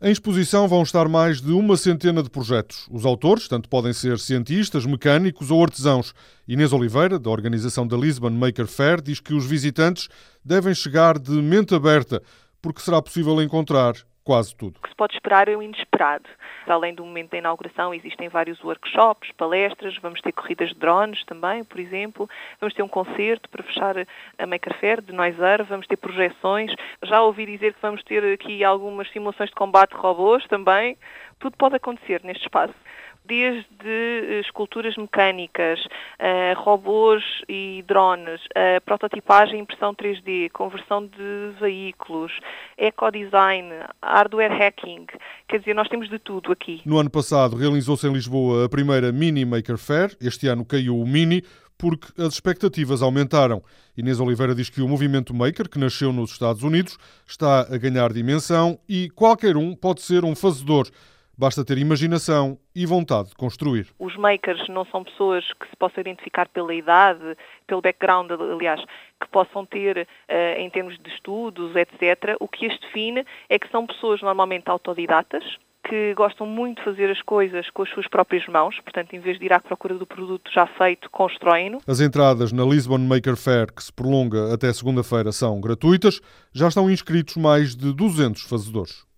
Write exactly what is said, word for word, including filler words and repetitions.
Em exposição vão estar mais de uma centena de projetos. Os autores tanto podem ser cientistas, mecânicos ou artesãos. Inês Oliveira, da organização da Lisbon Maker Faire, diz que os visitantes devem chegar de mente aberta, porque será possível encontrar quase tudo. O que se pode esperar é o inesperado. Além do momento da inauguração, existem vários workshops, palestras, vamos ter corridas de drones também, por exemplo, vamos ter um concerto para fechar a Maker Faire de Noiseiro, vamos ter projeções, já ouvi dizer que vamos ter aqui algumas simulações de combate de robôs também. Tudo pode acontecer neste espaço. Desde esculturas mecânicas, uh, robôs e drones, uh, prototipagem e impressão três D, conversão de veículos, ecodesign, hardware hacking, quer dizer, nós temos de tudo aqui. No ano passado realizou-se em Lisboa a primeira Mini Maker Faire, este ano caiu o Mini, porque as expectativas aumentaram. Inês Oliveira diz que o movimento Maker, que nasceu nos Estados Unidos, está a ganhar dimensão e qualquer um pode ser um fazedor. Basta ter imaginação e vontade de construir. Os makers não são pessoas que se possam identificar pela idade, pelo background, aliás, que possam ter uh, em termos de estudos, etcétera. O que as define é que são pessoas normalmente autodidatas, que gostam muito de fazer as coisas com as suas próprias mãos, portanto, em vez de ir à procura do produto já feito, constroem-no. As entradas na Lisbon Maker Faire, que se prolonga até segunda-feira, são gratuitas. Já estão inscritos mais de duzentos fazedores.